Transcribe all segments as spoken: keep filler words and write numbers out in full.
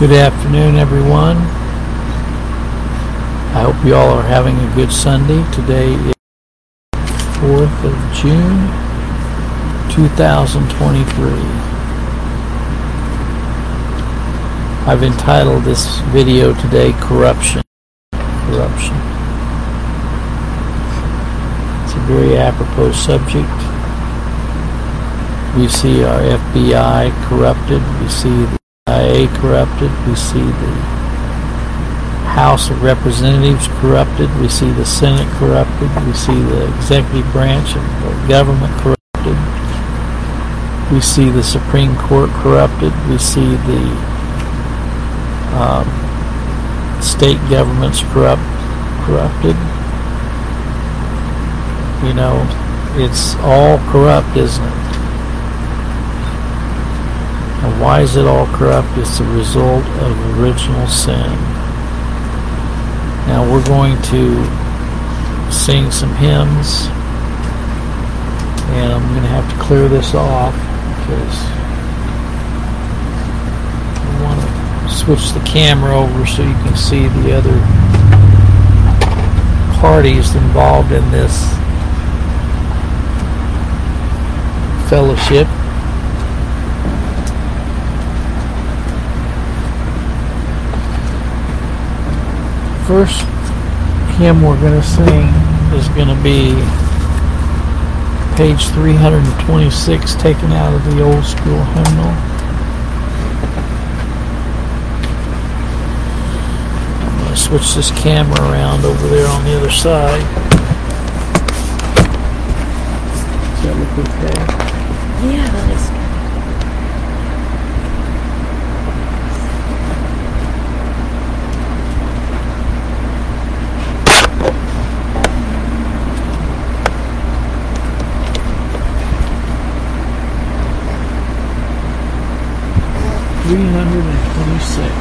Good afternoon, everyone. I hope you all are having a good Sunday. Today is fourth of June, two thousand twenty-three. I've entitled this video today, Corruption. Corruption. It's a very apropos subject. We see our F B I corrupted. We see the C I A corrupted. We see the House of Representatives corrupted. We see the Senate corrupted. We see the executive branch of the government corrupted. We see the Supreme Court corrupted. We see the um, state governments corrupt, corrupted. You know, it's all corrupt, isn't it? And why is it all corrupt? It's the result of original sin. Now we're going to sing some hymns, and I'm going to have to clear this off because I want to switch the camera over so you can see the other parties involved in this fellowship. First hymn we're going to sing is going to be page three hundred twenty-six, taken out of the old school hymnal. I'm going to switch this camera around over there on the other side. Does that look okay? Yeah, that is good. three hundred twenty-six.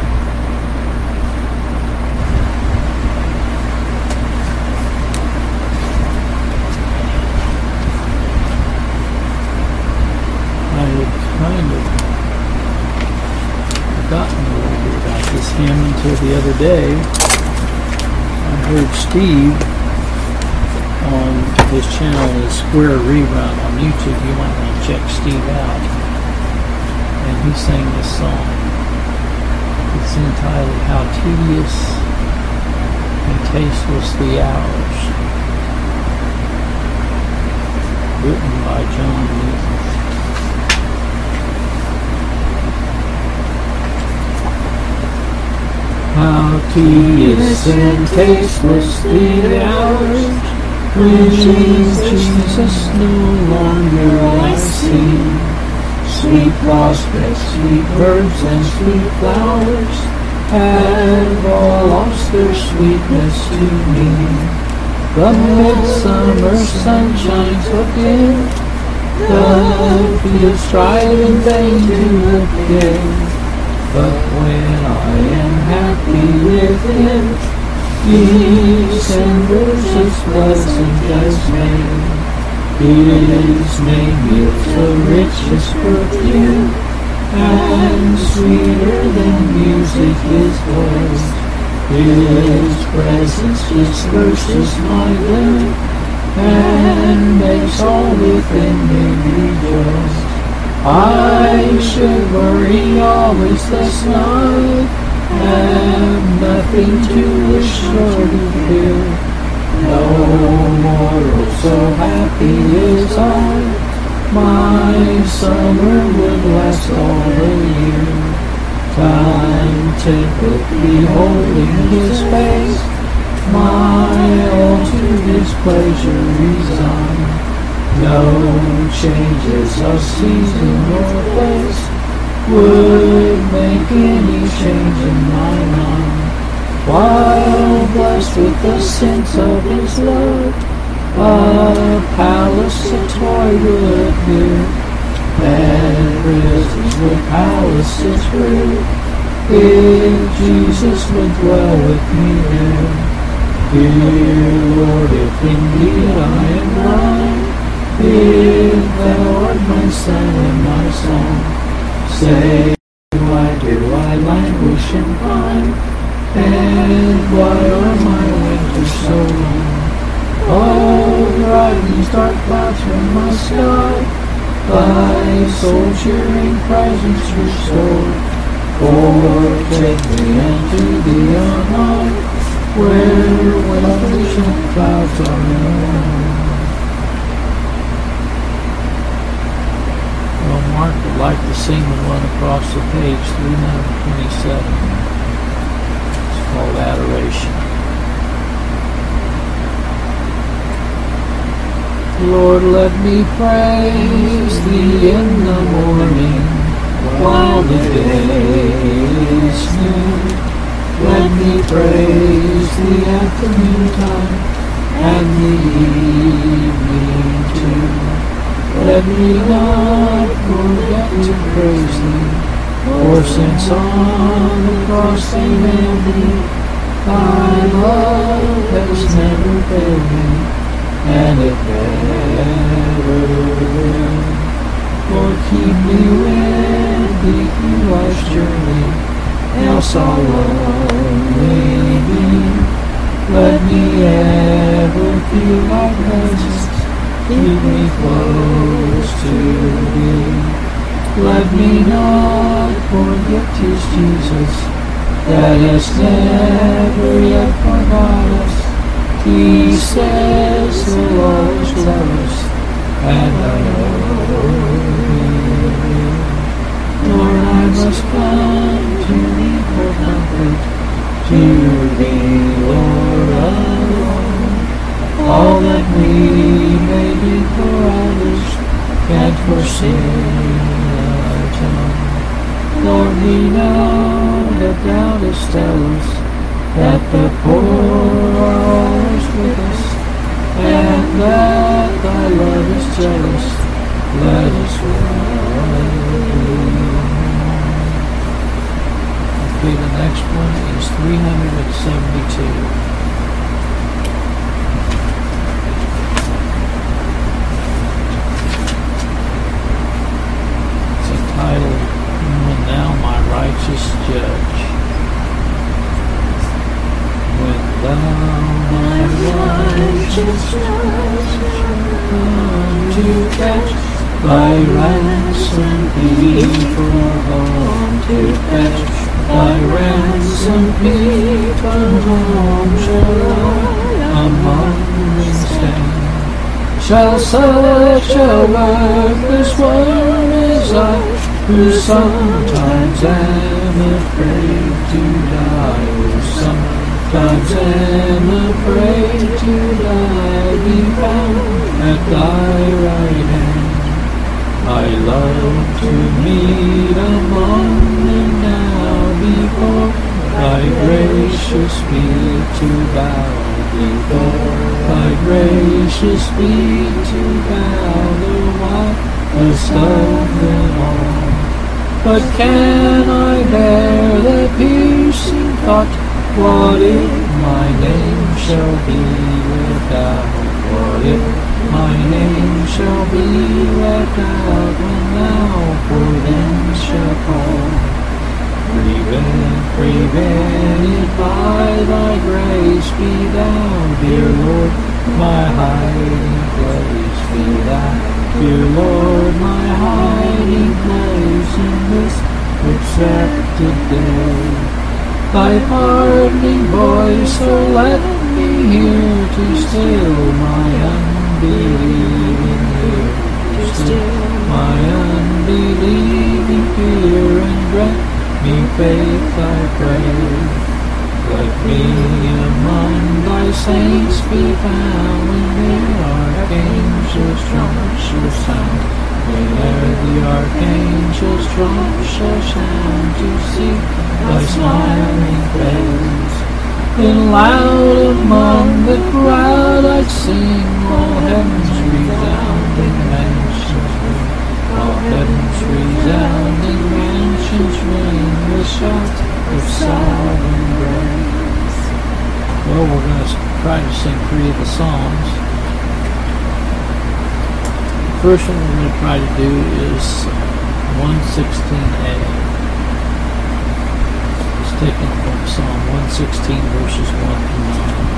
I had kind of forgotten a little bit about this hymn until the other day. I heard Steve on his channel, the Square Rerun on YouTube. You might want to check Steve out. And he sang this song. It's entitled How Tedious and Tasteless the Hours, written by John Newton. How tedious and tasteless the hours when Jesus no longer I see. Sweet prospects, sweet birds, and sweet flowers have all lost their sweetness to me. The midsummer sun shines within, the fields strive in vain to appear. But when I am happy with Him, December's as pleasant as May. His name is the richest perfume, and sweeter than music His voice. His presence disperses my gloom, and makes all within me rejoice. I should worry always lest I have nothing to wish or to fear. No mortal so happy as I, my summer would last all the year. Time tempered beholding His face, my all to His pleasure resign. No changes of season or place would make any change in my mind. While blessed with the sense of His love, a palace of toy will appear, and prisons with palaces free, if Jesus would dwell with me there. Dear Lord, if indeed I am thine, if Thou art my son and my song, say, why do I languish and pine? And why are my winters so long? Oh, drive these dark clouds from my sky, thy soul cheering presence restore. Or take me unto thee on high, where winds and clouds are known. Well, Mark would like to sing the one across the page, three twenty-seven. It's called Adoration. Lord, let me praise thee in the morning, while the day is new. Let me praise thee at the noontime, and the evening too. Let me not forget to praise thee, for since on the cross they nailed thee, thy love has never failed me, and it never will. Lord, keep me with thee through life's journey, else I'll lonely be. Let me ever feel thy presence, keep me close to thee. Let me not forget 'tis Jesus that has never yet forgot us. He says he'll always love us, and I know he will. Lord, I must come to thee for comfort, to thee, Lord, alone. All that we may do for others can't foresee atone. Lord, we know that thou dost tell us that the poor are always with us, and that thy love is jealous. Let us run. Okay, the next one is three seventy-two. It's entitled, "And Now My Righteous Judge." When thou, my righteous judge, come to fetch thy ransom people home, to fetch thy ransom people home, shall I among them stand? Shall such a worthless one as I, who sometimes am afraid to die, who sometimes am afraid to die, be found at thy right hand? I love to meet among them now, before thy gracious feet to bow, before thy gracious feet to bow, the wisest of them all. But can I bear the piercing thought, what if my name shall be without? What if my name shall be left out, when thou for them shalt call? Prevent, prevented by thy grace, be thou, dear Lord, my hiding place. Be thou, dear Lord, my hiding place in this accepted day. Thy pardoning voice, oh let me hear, to still my unbelieving ear, to still my unbelieving fear, and grant me faith, I pray. Let me among thy saints be found, when their archangels' trumps shall sound, whene'er the archangels' trumps shall sound, to see thy smiling face. Then loud among the crowd I'd sing, all heaven's resounding mansions ring, all heaven's resounding mansions ring, the shout of sovereign grace. Well, we're going to try to sing three of the songs. The first one we're going to try to do is one sixteen A. Psalm one sixteen, verses one through nine.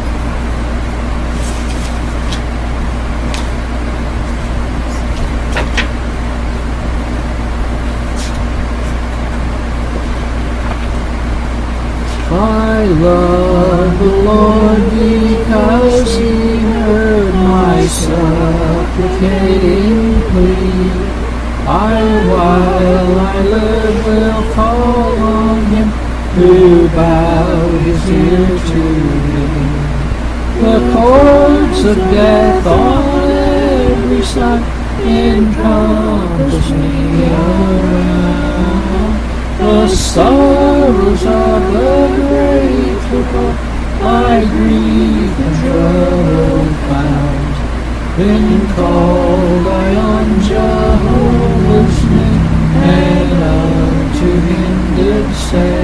I love the Lord because He heard my supplicating plea. I, while I live, will call on Him who bowed His ear to me. The cords of death on every side encompass me around. The sorrows of the grave took off my grief and trouble found. Then called I on Jehovah's name, and unto Him did say,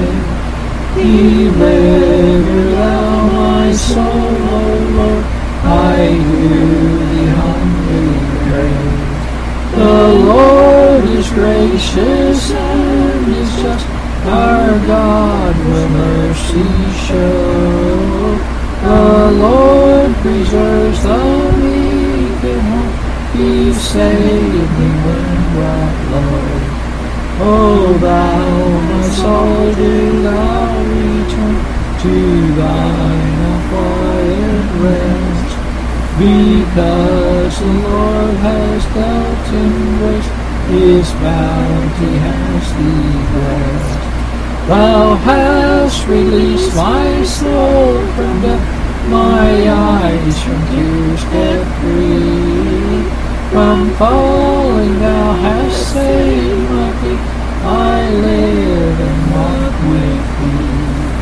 Deliver thou my soul, O Lord, I hear thee humbly pray. The Lord is gracious and is just, our God will mercy show. The Lord preserves the meek in heart, He saved me when brought low. O thou, my soul, do thou return to thine quiet rest, because the Lord has dealt in grace, His bounty has thee blessed. Thou hast released my soul from death, my eyes from tears kept free. From falling thou hast saved my feet, I live and walk with Thee.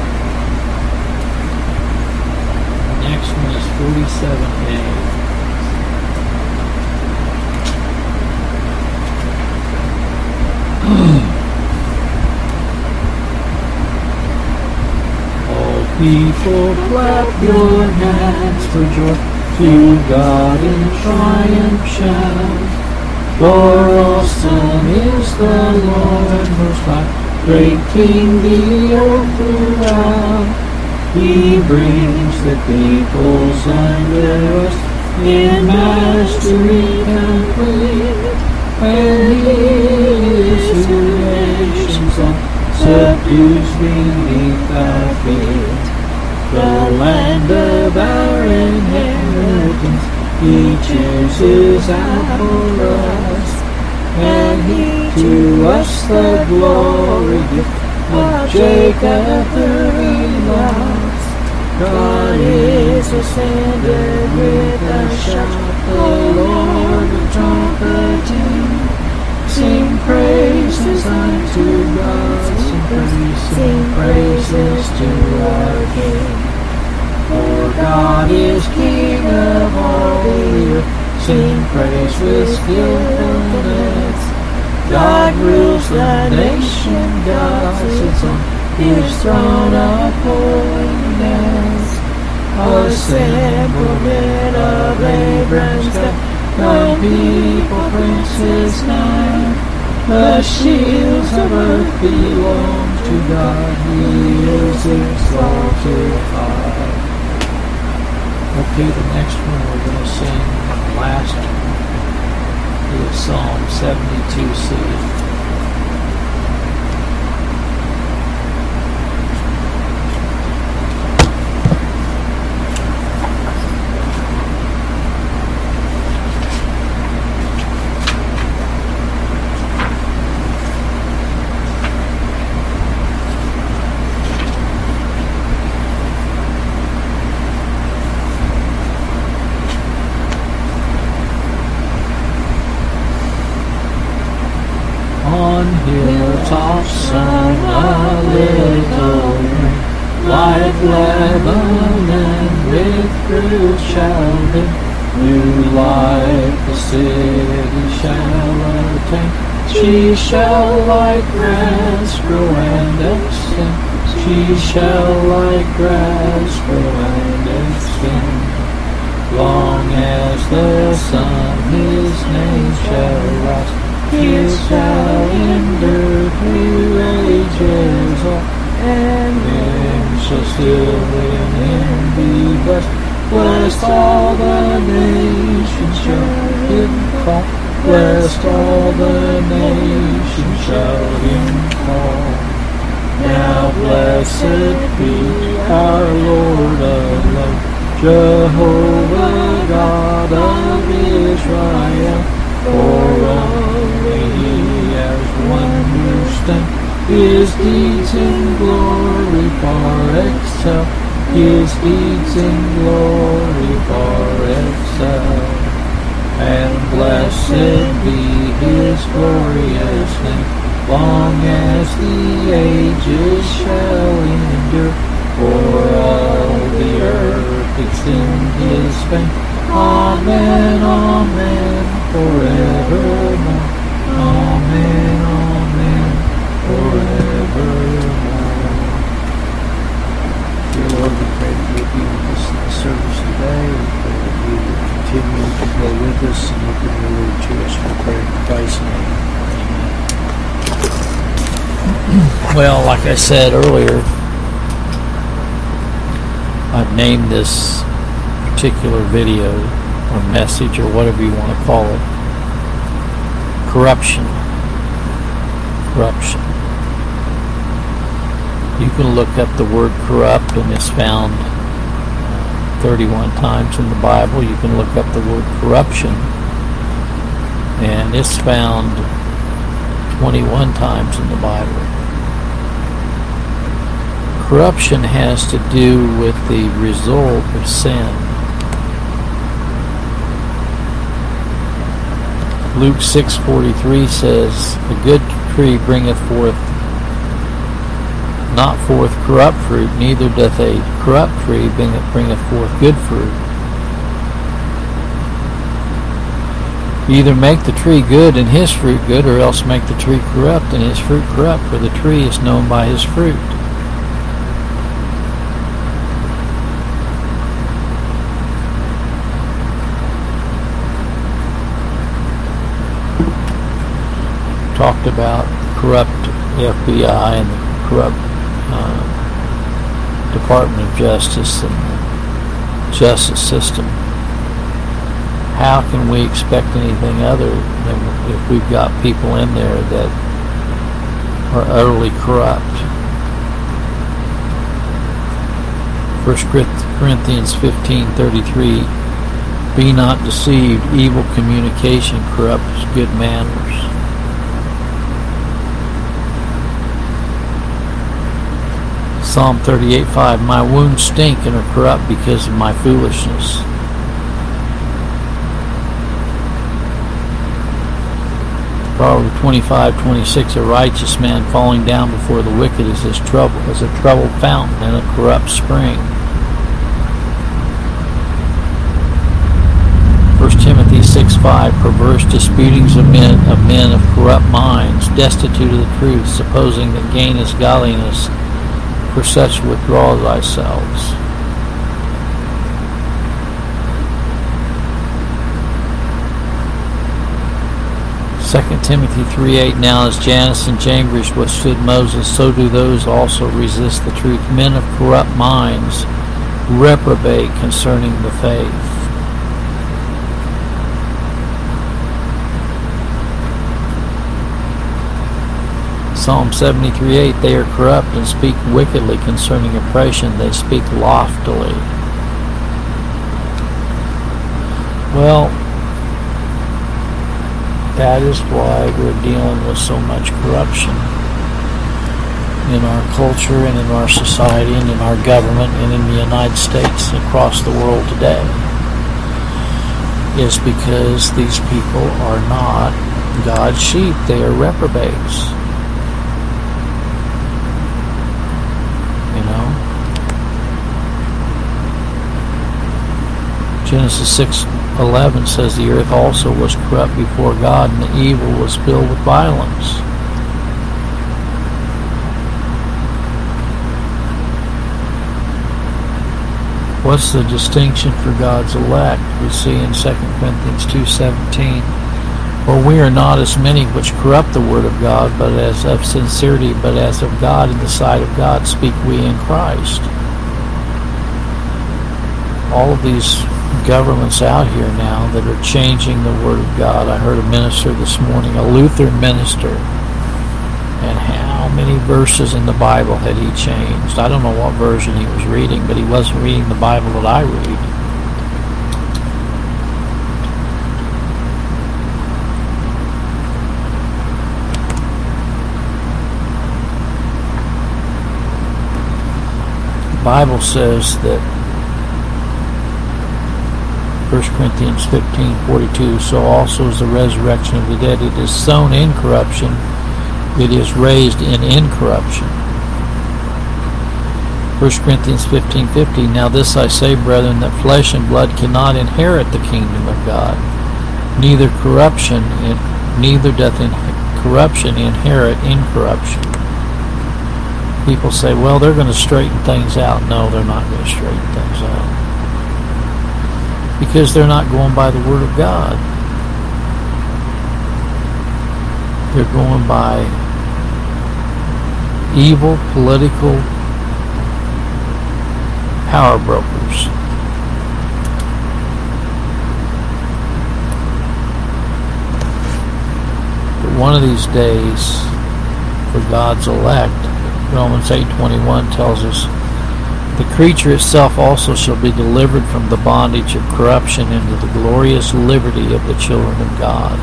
The next one is forty-seven A. People clap your hands for joy, to God in triumph shout. For awesome is the Lord most high, great King the earth throughout. He brings the peoples under us in mastery complete, and He is who nations all subdues beneath our feet. The land of our inheritance He chooses out for us, and He to us the glory gift of Jacob the lost. God is ascended with a shout, the Lord of trumpeting. Sing praises unto God, sing praises, sing praises to our King. For God is King of all the earth, sing praise with skillfulness. God rules the nation, God sits on His throne of holiness. Assemble men of Abraham's God, the people, princes nine. The shields of earth belong to God, He is exalted high. Okay, the next one we're going to sing, the last one, is Psalm seventy-two C. On hilltops sung a little rain, like Lebanon with fruit shouting, new life the city shall attain. She shall like grass grow and extend, she shall like grass grow and extend. Long as the sun His name shall last, He shall endure through ages all, and men shall still live and be blessed. Blessed all the nations shall him call. Blessed all the nations shall him call. Now blessed be our Lord of love, Jehovah God of Israel. For only he has one who stands. His deeds in glory far excel. His deeds in glory far excel. And blessed be his glorious name, long as the ages shall endure. For all the earth extend his fame. Amen, amen, forevermore. Amen, amen, forevermore. Dear Lord, we pray that you would be with us in the service today. We pray that you would continue to go with us and open your word to us. We pray in Christ's name. Amen. Well, like I said earlier, I've named this particular video or message or whatever you want to call it, corruption. Corruption. You can look up the word corrupt, and it's found thirty-one times in the Bible. You can look up the word corruption, and it's found twenty-one times in the Bible. Corruption has to do with the result of sin. Luke six forty-three says, "A good tree bringeth forth not forth corrupt fruit, neither doth a corrupt tree bringeth forth good fruit. Either make the tree good and his fruit good, or else make the tree corrupt and his fruit corrupt, for the tree is known by his fruit." Talked about corrupt F B I and the corrupt uh, Department of Justice and the justice system. How can we expect anything other than if we've got people in there that are utterly corrupt? First Corinthians fifteen thirty-three, "Be not deceived, evil communication corrupts good manners." Psalm thirty-eight five, "My wounds stink and are corrupt because of my foolishness." Proverbs twenty-five twenty-six, "A righteous man falling down before the wicked is as trouble as a troubled fountain and a corrupt spring. First Timothy six five, "Perverse disputings of men of men of corrupt minds, destitute of the truth, supposing that gain is godliness. For such withdraw thyself." Second Timothy three eight, "Now as Jannes and Jambres withstood Moses, so do those also resist the truth. Men of corrupt minds reprobate concerning the faith." Psalm seventy-three eight, "They are corrupt and speak wickedly concerning oppression. They speak loftily." Well, that is why we're dealing with so much corruption in our culture and in our society and in our government and in the United States and across the world today. Is because these people are not God's sheep. They are reprobates. Genesis six eleven says, "The earth also was corrupt before God, and the evil was filled with violence." What's the distinction for God's elect? We see in Second Corinthians two seventeen, "For we are not as many which corrupt the word of God, but as of sincerity, but as of God in the sight of God speak we in Christ." all of these governments out here now that are changing the Word of God. I heard a minister this morning, a Lutheran minister, and how many verses in the Bible had he changed? I don't know what version he was reading, but he wasn't reading the Bible that I read. The Bible says that First Corinthians fifteen forty-two, so also is the resurrection of the dead. It is sown in corruption, it is raised in incorruption. First Corinthians fifteen fifty, now this I say, brethren, that flesh and blood cannot inherit the kingdom of God, neither corruption, in, neither doth in, corruption inherit incorruption. People say, well, they're going to straighten things out. No, they're not going to straighten things out. Because they're not going by the Word of God. They're going by evil political power brokers. But one of these days, for God's elect, Romans eight twenty-one tells us, the creature itself also shall be delivered from the bondage of corruption into the glorious liberty of the children of God.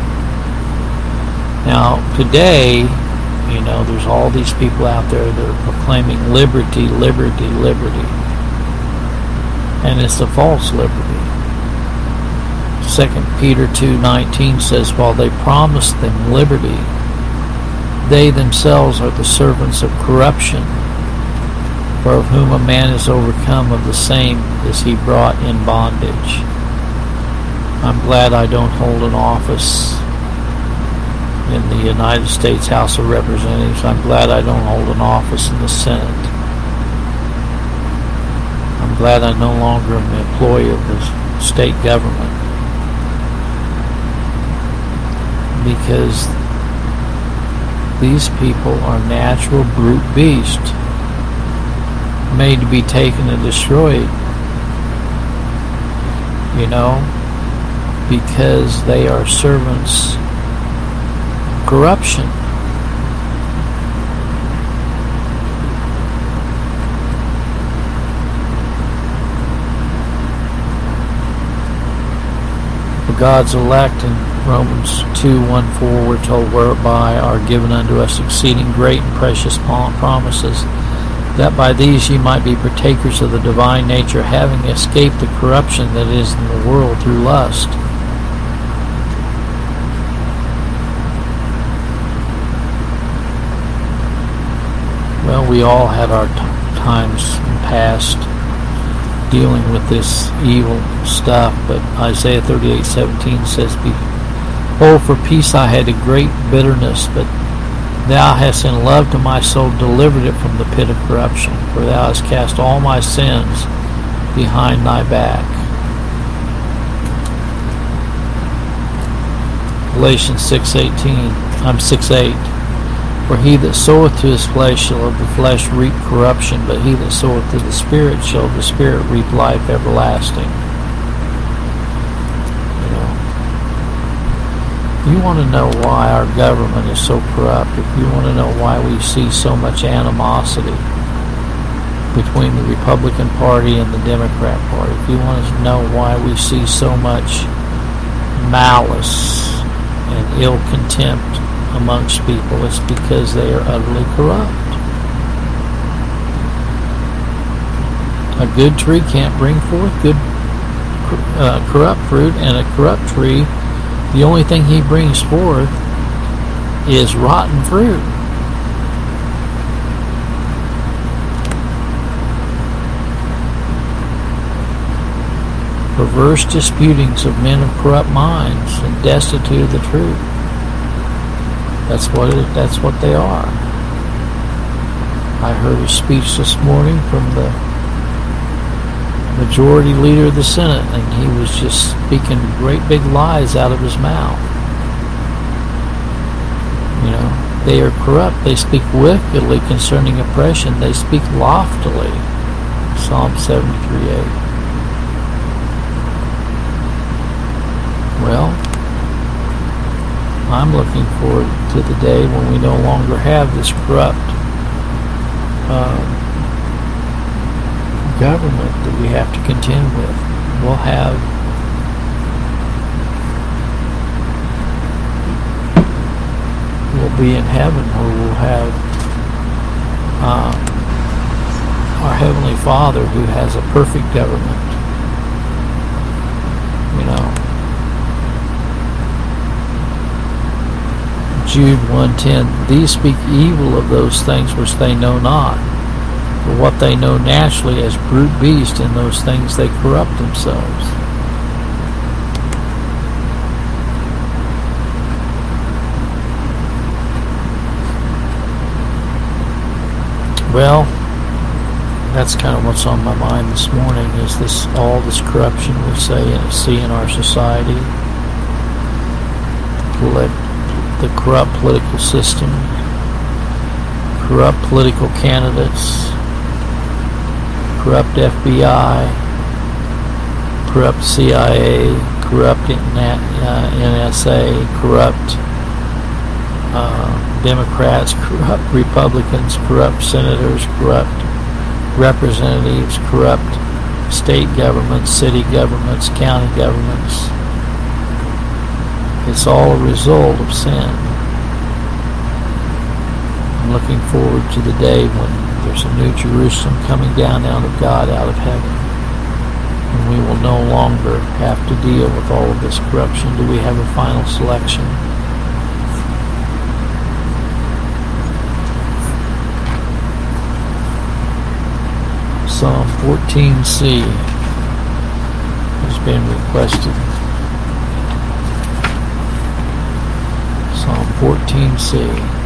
Now, today, you know, there's all these people out there that are proclaiming liberty, liberty, liberty. And it's a false liberty. Second Peter two nineteen says, while they promise them liberty, they themselves are the servants of corruption. For of whom a man is overcome, of the same is he brought in bondage. I'm glad I don't hold an office in the United States House of Representatives. I'm glad I don't hold an office in the Senate. I'm glad I'm no longer an employee of the state government. Because these people are natural brute beasts, made to be taken and destroyed, you know, because they are servants of corruption. For God's elect in Romans two one four, we're told, whereby are given unto us exceeding great and precious promises, that by these ye might be partakers of the divine nature, having escaped the corruption that is in the world through lust. Well, we all had our t- times in the past dealing with this evil stuff, but Isaiah thirty-eight seventeen says, behold, for peace I had a great bitterness, but thou hast in love to my soul delivered it from the pit of corruption, for thou hast cast all my sins behind thy back. Galatians six eighteen, I'm six eight. For he that soweth to his flesh shall of the flesh reap corruption, but he that soweth to the Spirit shall of the Spirit reap life everlasting. If you want to know why our government is so corrupt, if you want to know why we see so much animosity between the Republican Party and the Democrat Party, if you want to know why we see so much malice and ill contempt amongst people, it's because they are utterly corrupt. A good tree can't bring forth good uh, corrupt fruit, and a corrupt tree, the only thing he brings forth is rotten fruit. Perverse disputings of men of corrupt minds and destitute of the truth. That's what it, that's what they are. I heard a speech this morning from the majority leader of the Senate, and he was just speaking great big lies out of his mouth. You know, they are corrupt. They speak wickedly concerning oppression. They speak loftily. Psalm seventy-three eight. Well, I'm looking forward to the day when we no longer have this corrupt uh, government that we have to contend with. We'll have we'll be in heaven where we'll have um, our Heavenly Father who has a perfect government. You know, Jude one ten, these speak evil of those things which they know not, but what they know naturally as brute beasts, in those things they corrupt themselves. Well, that's kind of what's on my mind this morning, is this all this corruption we say and see in our society, the corrupt political system, corrupt political candidates, corrupt F B I, corrupt C I A, corrupt N S A, corrupt uh, Democrats, corrupt Republicans, corrupt senators, corrupt representatives, corrupt state governments, city governments, county governments. It's all a result of sin. I'm looking forward to the day when there's a new Jerusalem coming down out of God, out of heaven, and we will no longer have to deal with all of this corruption. Do we have a final selection? Psalm fourteen C has been requested. Psalm fourteen C.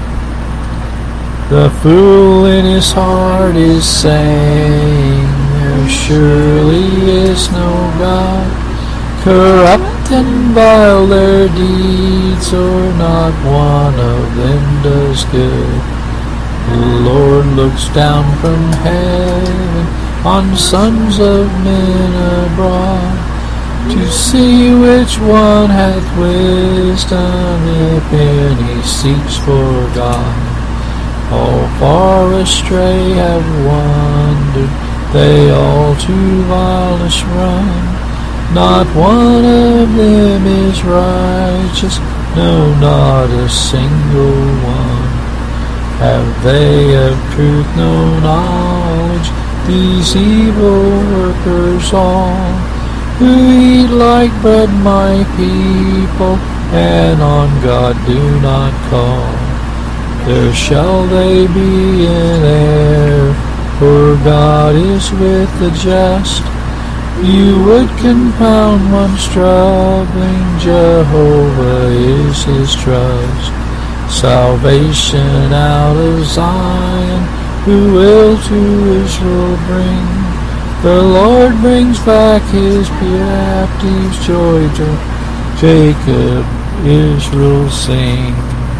The fool in his heart is saying, there surely is no God. Corrupt and vile their deeds, or not one of them does good. The Lord looks down from heaven on sons of men abroad, to see which one hath wisdom, if any seeks for God. All far astray have wandered, they all to violence run. Not one of them is righteous, no, not a single one. Have they of truth no knowledge, these evil workers all, who eat like bread my people, and on God do not call? There shall they be in error, for God is with the just. You would confound one struggling, Jehovah is his trust. Salvation out of Zion, who will to Israel bring. The Lord brings back his captives, joy to Jacob, Israel sing.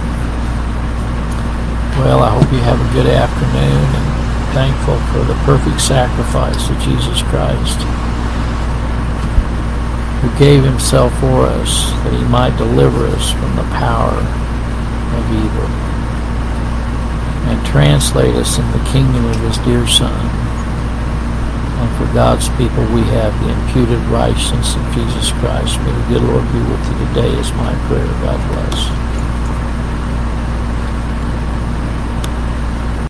Well, I hope you have a good afternoon, and thankful for the perfect sacrifice of Jesus Christ, who gave himself for us, that he might deliver us from the power of evil, and translate us in the kingdom of his dear Son. And for God's people, we have the imputed righteousness of Jesus Christ. May the good Lord be with you today is my prayer. God bless.